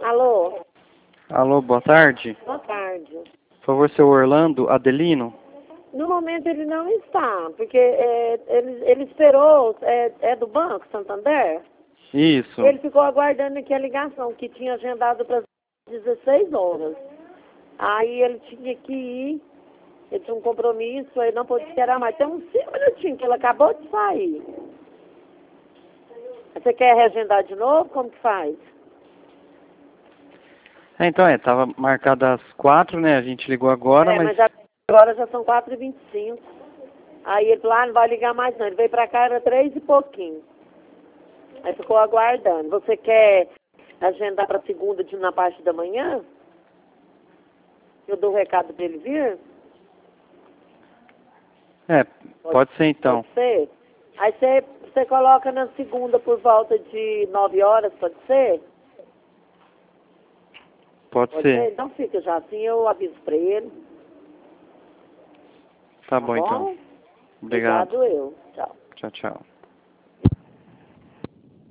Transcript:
Alô? Alô, boa tarde. Boa tarde. Por favor, seu Orlando Adelino? No momento ele não está, porque ele esperou, é do Banco Santander? Isso. Ele ficou aguardando aqui a ligação, que tinha agendado para as 16 horas. Aí ele tinha que ir, ele tinha um compromisso, ele não pôde esperar mais. Tem uns 5 minutinhos que ele acabou de sair. Você quer reagendar de novo? Como que faz? Então, tava marcado às 4, né? A gente ligou agora, mas... Agora já são 4h25. Aí ele falou, não vai ligar mais não. Ele veio pra cá, era 3 e pouquinho. Aí ficou aguardando. Você quer agendar pra segunda na parte da manhã? Eu dou o recado pra ele vir? Pode ser então. Pode ser? Aí você coloca na segunda por volta de 9 horas, pode ser? Pode ser. Então fica já assim, eu aviso pra ele. Tá bom então. Obrigado. Obrigado eu. Tchau. Tchau, tchau.